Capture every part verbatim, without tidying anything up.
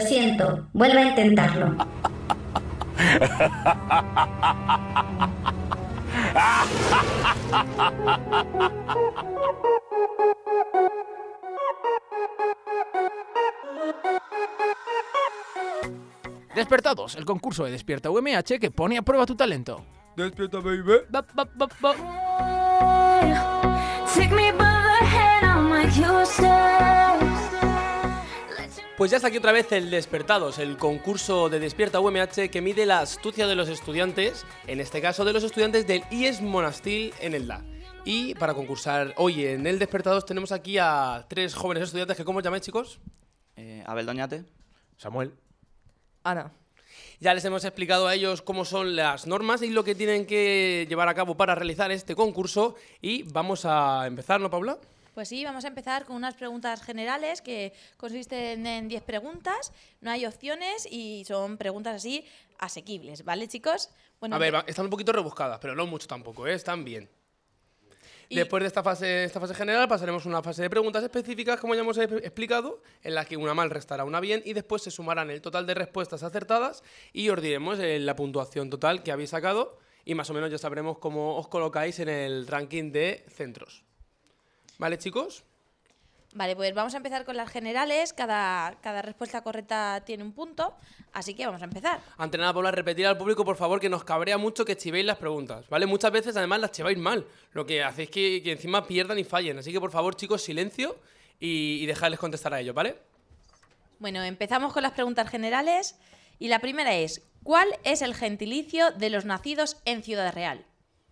siento, vuelve a intentarlo. Despertados, el concurso de Despierta U M H que pone a prueba tu talento. Despierta, baby. Ba, ba, ba, ba. Pues ya está aquí otra vez el Despertados, el concurso de Despierta U M H que mide la astucia de los estudiantes, en este caso de los estudiantes del I E S Monastil en el D A. Y para concursar hoy en el Despertados tenemos aquí a tres jóvenes estudiantes que, ¿cómo os llamáis, chicos? Eh, Abel Doñate. Samuel. Ana. Ya les hemos explicado a ellos cómo son las normas y lo que tienen que llevar a cabo para realizar este concurso. Y vamos a empezar, ¿no, Paula? Pues sí, vamos a empezar con unas preguntas generales que consisten en diez preguntas, no hay opciones y son preguntas así asequibles, ¿vale, chicos? Bueno, a ver, va- están un poquito rebuscadas, pero no mucho tampoco, ¿eh? Están bien. y- Después de esta fase, esta fase general pasaremos a una fase de preguntas específicas, como ya hemos e- explicado, en la que una mal restará una bien y después se sumarán el total de respuestas acertadas y os diremos eh, la puntuación total que habéis sacado y más o menos ya sabremos cómo os colocáis en el ranking de centros. ¿Vale, chicos? Vale, pues vamos a empezar con las generales, cada, cada respuesta correcta tiene un punto, así que vamos a empezar. Ante nada, Paula, repetir al público, por favor, que nos cabrea mucho que chivéis las preguntas, ¿vale? Muchas veces, además, las chiváis mal, lo que hacéis que, que encima pierdan y fallen. Así que, por favor, chicos, silencio y, y dejadles contestar a ellos, ¿vale? Bueno, empezamos con las preguntas generales y la primera es, ¿cuál es el gentilicio de los nacidos en Ciudad Real?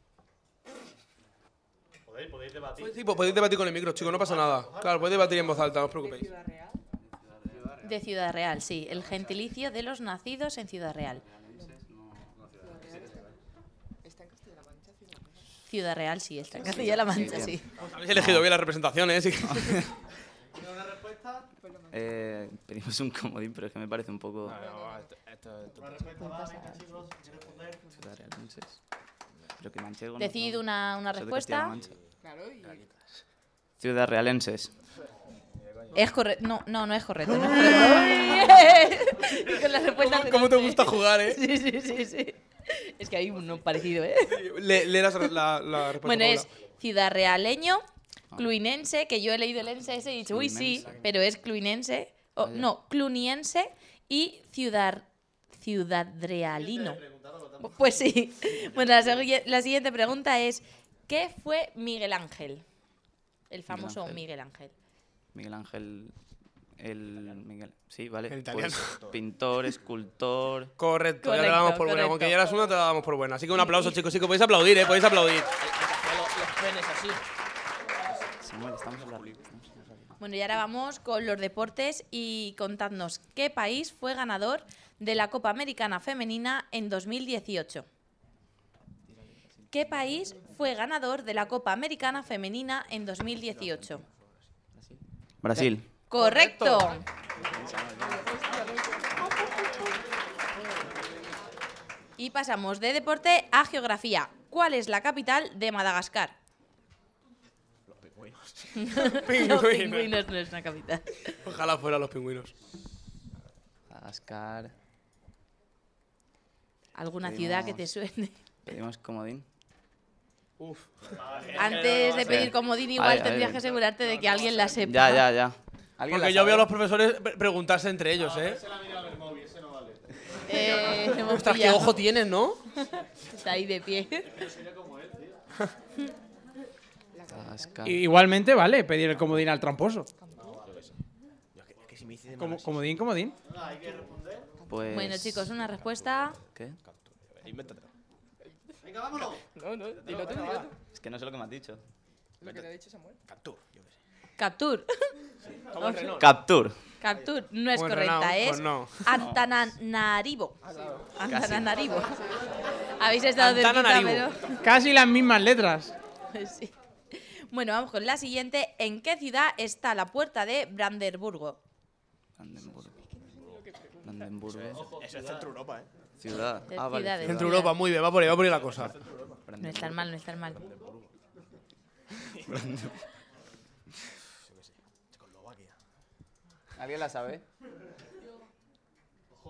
Pues sí, pues podéis debatir con el micro, chicos, no pasa nada. Claro, podéis debatir en voz alta, no os preocupéis. De Ciudad Real, sí, el gentilicio de los nacidos en Ciudad Real. Ciudad Real, sí, está en Castilla-La Mancha, sí. Habéis elegido bien la representación, ¿eh? Sí. Eh, pedimos un comodín, pero es que me parece un poco... Ciudad Realenses. Creo que manchego, ¿no? Decid una, una Soy de Castilla-La respuesta. Mancha. Ciudad Realenses. Es correcto. No, no, no es correcto. No es correcto. Con la respuesta ¿Cómo, cómo te gusta jugar, eh? Sí, sí, sí, sí. Es que hay uno parecido, ¿eh? Le, lee la, la, la respuesta. Bueno, Paula. es Ciudad Realeño, Cluinense, que yo he leído el ense ese y he dicho, uy, sí, Cluinense. pero es Cluinense. o, Vaya. no, Cluniense y Ciudad, Ciudad Realino. Pues sí. Bueno, la, segui- la siguiente pregunta es, ¿qué fue Miguel Ángel? El famoso Ángel. Miguel Ángel. Miguel Ángel... El Miguel... Sí, vale. El italiano. Pues, pintor, escultor... Correcto, ya te Correcto, la damos por buena. correcto. Aunque ya eras una, te la damos por buena. Así que un aplauso, chicos. Sí, que podéis aplaudir, ¿eh? Podéis aplaudir. Samuel, estamos hablando. Estamos en la radio. Bueno, y ahora vamos con los deportes y contadnos qué país fue ganador de la Copa Americana Femenina en dos mil dieciocho. ¿Qué país fue ganador de la Copa Americana Femenina en dos mil dieciocho? Brasil. ¡Correcto! Y pasamos de deporte a geografía. ¿Cuál es la capital de Madagascar? Los pingüinos no es una capital. Ojalá fueran los pingüinos. Madagascar... ¿Alguna Pedimos- ciudad que te suene? Pedimos comodín. Uf. Antes de pedir Sí. comodín, igual Vale, a tendrías ver. que asegurarte de que alguien la sepa. Ya, ya, ya. ¿Alguien Porque la yo veo a sabe? los profesores pre- preguntarse entre ellos, ¿eh? Eh, hemos Ostras, qué pillado. ojo tienes, ¿no? Está ahí de pie. Madagascar. I- Igualmente, vale, pedir el comodín al tramposo. Como- comodín, comodín. Pues... Bueno, chicos, una respuesta. ¿Qué? No, no, dilo tú, dilo tú. Es que no sé lo que me has dicho. Captur. Captur. Captur no es Bueno, correcta, no, es pues no. Antananarivo. Antananarivo. Habéis estado cerquita, Antananarivo. pero... Casi las mismas letras. Sí. Bueno, vamos con la siguiente. ¿En qué ciudad está la puerta de Brandenburgo? Brandenburgo. Brandenburgo. Eso es Centro Europa, ¿eh? Ciudad. Es Ah, vale. ciudades. Centro Europa, muy bien, va por ahí, va por ahí la cosa. No es tan mal, no es tan mal. ¿Alguien la sabe?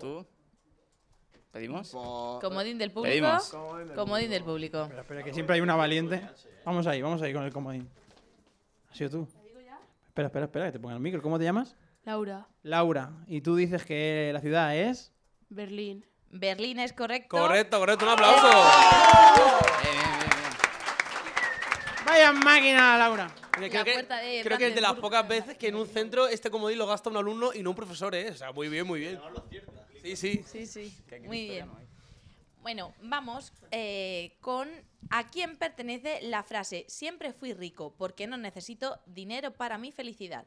¿Tú? ¿Pedimos? Comodín del público. Pedimos. Comodín del público. Espera, espera, que siempre hay una valiente. Vamos ahí, vamos ahí con el comodín. ¿Has sido tú? Espera, espera, espera, que te ponga el micro. ¿Cómo te llamas? Laura, Laura. Y tú dices que la ciudad es... Berlín. Berlín es correcto. Correcto, correcto. Un aplauso. Bien, bien, bien, bien. ¡Vaya máquina, Laura! Creo La que, puerta de creo que es de las Brandenburg. pocas veces que en un centro este comodín lo gasta un alumno y no un profesor, ¿eh? O sea, muy bien, muy bien. Sí, sí. Sí, sí. Muy bien. Bueno, vamos eh, con ¿a quién pertenece la frase siempre fui rico porque no necesito dinero para mi felicidad?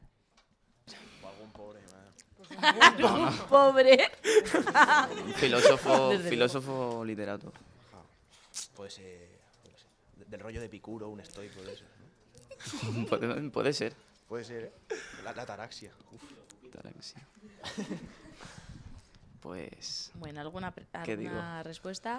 Pobre. Un filósofo, Desde filósofo literato. Puede ser, puede ser. de- del rollo de Epicuro, un estoico de eso, ¿no? puede, puede ser. Puede ser, ¿eh? La, la ataraxia. Uf. Ataraxia. Pues... Bueno, ¿alguna, pre- ¿Qué alguna respuesta?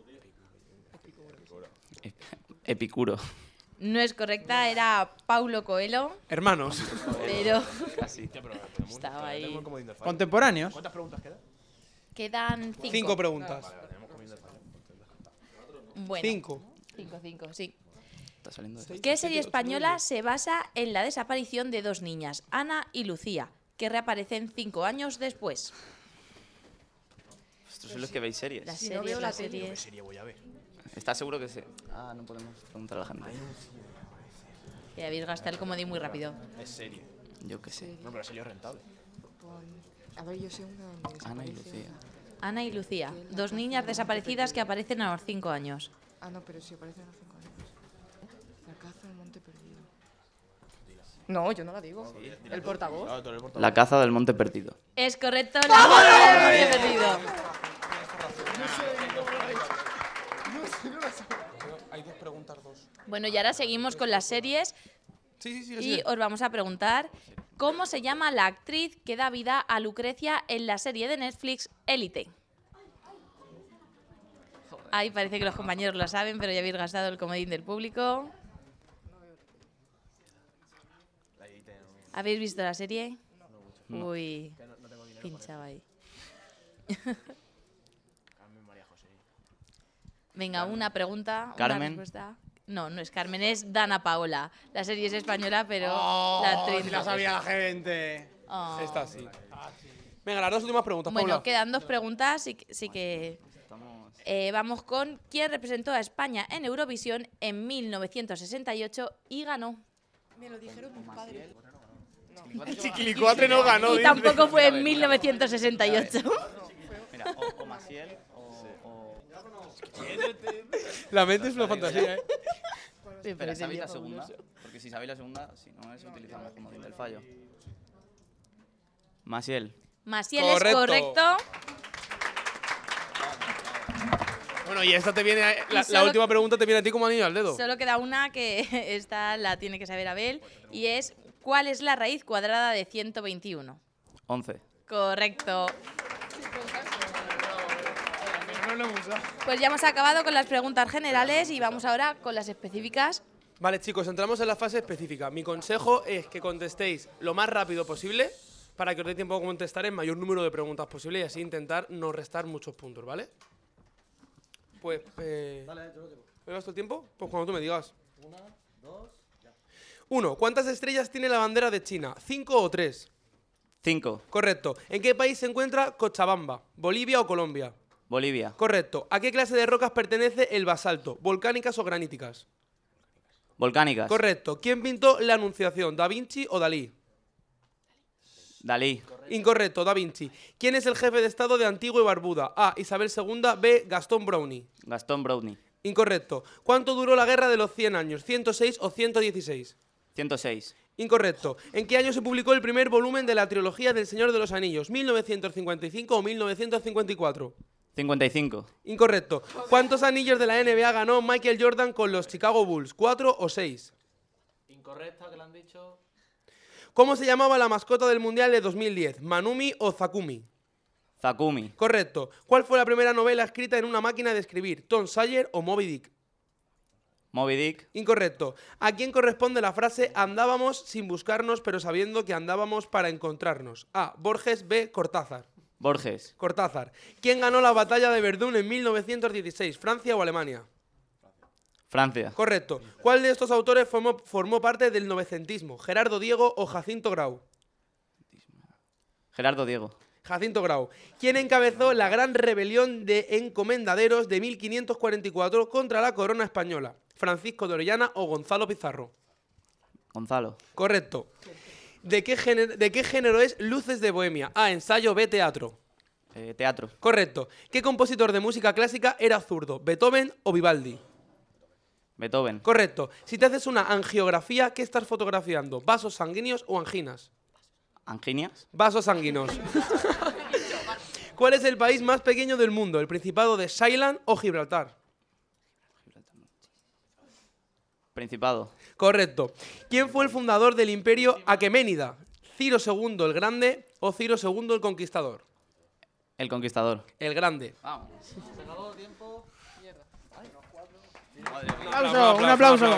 ep- Epicuro. No es correcta, era Paulo Coelho, Hermanos. pero Casi. estaba ahí. ¿Contemporáneos? ¿Cuántas preguntas quedan? Quedan cinco. Cinco preguntas. Bueno, Cinco. cinco, cinco, sí. Está saliendo de... ¿Qué serie española se basa en la desaparición de dos niñas, Ana y Lucía, que reaparecen cinco años después? Vosotros sois los que veis series. Las Si no series, veo la las tele. ¿Qué series. serie voy a ver? ¿Estás seguro que sí? Ah, no podemos preguntar a la gente. Que habéis gastado el comodín muy rápido. Es serie. Yo qué sé. No, pero serie es rentable. A ver, yo sé una donde Ana y desaparece- Lucía. Ana y Lucía, dos niñas desaparecidas que aparecen a los cinco años. Ah, no, pero si aparece en los cinco años. La caza del monte perdido. No, yo no la digo. El portavoz. Claro, tú eres el portavoz. La caza del monte perdido. Es correcto, la caza del monte perdido. Hay que preguntar dos. Bueno, y ahora seguimos con las series Sí, sí, sí. y os vamos a preguntar ¿cómo se llama la actriz que da vida a Lucrecia en la serie de Netflix Élite? Ahí parece que los compañeros lo saben, pero ya habéis gastado el comodín del público. ¿Habéis visto la serie? Uy, pinchaba ahí. Venga, una pregunta, una Carmen. respuesta. No, no es Carmen, es Dana Paola. La serie es española, pero la ¡Oh, actriz si la no. sabía la gente! Oh. Esta sí. Venga, las dos últimas preguntas, Bueno, Paula. quedan dos preguntas, sí, que- sí que... Estamos... eh, vamos con ¿quién representó a España en Eurovisión en mil novecientos sesenta y ocho y ganó? Me lo dijeron mis padres. Chiquilicuatre no ganó, Y dice. tampoco fue en mil novecientos sesenta y ocho. Mira, o, o Maciel o... o... La mente es una fantasía, ¿eh? Espera, ¿sabéis la segunda? Porque si sabéis la segunda, si no es, utilizamos como del fallo. Maciel. Maciel Correcto. es correcto. Bueno, y esta te viene... a- La, la solo- última pregunta te viene a ti como anillo al dedo. Solo queda una que esta la tiene que saber Abel y es ¿cuál es la raíz cuadrada de ciento veintiuno? once. Correcto. Pues ya hemos acabado con las preguntas generales y vamos ahora con las específicas. Vale, chicos, entramos en la fase específica. Mi consejo es que contestéis lo más rápido posible para que os dé tiempo a contestar el mayor número de preguntas posible y así intentar no restar muchos puntos, ¿vale? Pues, eh... ¿Me vas tu tiempo? Pues cuando tú me digas. Una, dos, ya. Uno, ¿cuántas estrellas tiene la bandera de China? ¿Cinco o tres? cinco. Correcto. ¿En qué país se encuentra Cochabamba? ¿Bolivia o Colombia? Bolivia. Correcto. ¿A qué clase de rocas pertenece el basalto? ¿Volcánicas o graníticas? Volcánicas. Correcto. ¿Quién pintó la Anunciación? ¿Da Vinci o Dalí? Dalí. Incorrecto, Da Vinci. ¿Quién es el jefe de Estado de Antigua y Barbuda? A. Isabel segunda. B. Gastón Brownie. Gastón Brownie. Incorrecto. ¿Cuánto duró la Guerra de los cien años? ¿ciento seis o ciento dieciséis? ciento seis. Incorrecto. ¿En qué año se publicó el primer volumen de la trilogía del Señor de los Anillos? ¿mil novecientos cincuenta y cinco o mil novecientos cincuenta y cuatro? cincuenta y cinco. Incorrecto. ¿Cuántos anillos de la N B A ganó Michael Jordan con los Chicago Bulls? ¿Cuatro o seis? Incorrecta, que le han dicho. ¿Cómo se llamaba la mascota del Mundial de dos mil diez? ¿Manumi o Zakumi? Zakumi. Correcto. ¿Cuál fue la primera novela escrita en una máquina de escribir? ¿Tom Sawyer o Moby Dick? Moby Dick. Incorrecto. ¿A quién corresponde la frase andábamos sin buscarnos pero sabiendo que andábamos para encontrarnos? A. Borges. B. Cortázar. Borges. Cortázar. ¿Quién ganó la batalla de Verdún en mil novecientos dieciséis? ¿Francia o Alemania? Francia. Correcto. ¿Cuál de estos autores formó, formó parte del novecentismo? ¿Gerardo Diego o Jacinto Grau? Gerardo Diego. Jacinto Grau. ¿Quién encabezó la gran rebelión de encomendaderos de mil quinientos cuarenta y cuatro contra la corona española? ¿Francisco de Orellana o Gonzalo Pizarro? Gonzalo. Correcto. ¿De qué género, de qué género es Luces de Bohemia? A, ensayo, B, teatro. Eh, teatro. Correcto. ¿Qué compositor de música clásica era zurdo? ¿Beethoven o Vivaldi? Beethoven. Correcto. Si te haces una angiografía, ¿qué estás fotografiando? ¿Vasos sanguíneos o anginas? ¿Anginias? Vasos sanguíneos. ¿Cuál es el país más pequeño del mundo? ¿El Principado de Ceilán o Gibraltar? Principado. Correcto. ¿Quién fue el fundador del imperio Aqueménida? ¿Ciro segundo el Grande o Ciro segundo el Conquistador? El Conquistador. El Grande. Vamos. Un aplauso, un aplauso.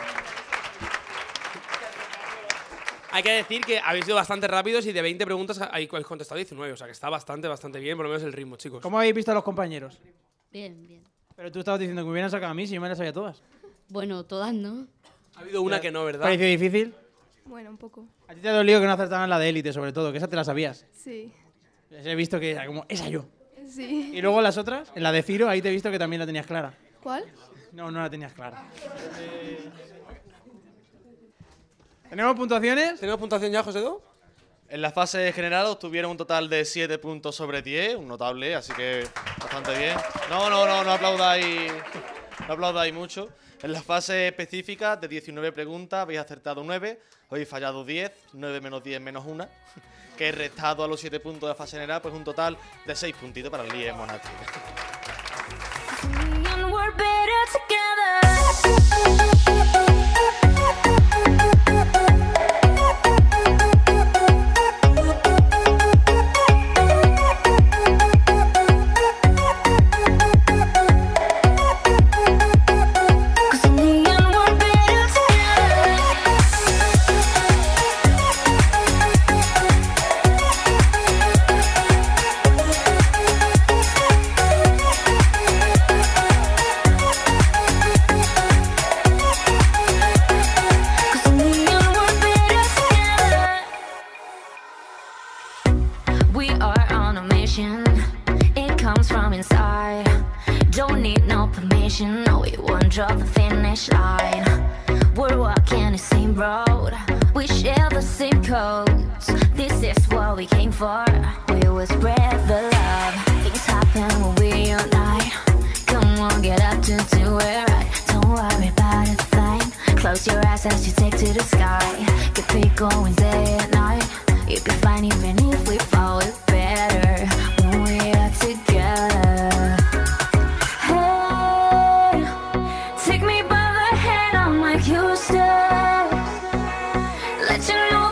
Hay que decir que habéis sido bastante rápidos y de veinte preguntas habéis contestado diecinueve. O sea que está bastante, bastante bien, por lo menos el ritmo, chicos. ¿Cómo habéis visto a los compañeros? Bien, bien. Pero tú estabas diciendo que me hubieran sacado a mí si yo me las sabía todas. Bueno, todas no. Ha habido una que no, ¿verdad? ¿Pareció difícil? Bueno, un poco. A ti te ha dolido que no acertaran la de élite, sobre todo, que esa te la sabías. Sí. Les he visto que era como, esa yo. Sí. Y luego las otras, en la de Ciro, ahí te he visto que también la tenías clara. ¿Cuál? No, no la tenías clara. ¿Tenemos puntuaciones? ¿Tenemos puntuación ya, José Do? En la fase general obtuvieron un total de siete puntos sobre diez, un notable, así que bastante bien. No, no, no, no aplaudáis, no aplaudáis mucho. En la fase específica, de diecinueve preguntas, habéis acertado nueve, habéis fallado diez, nueve menos diez menos una, que restado a los siete puntos de la fase general, pues un total de seis puntitos para el I E Monati. Let you know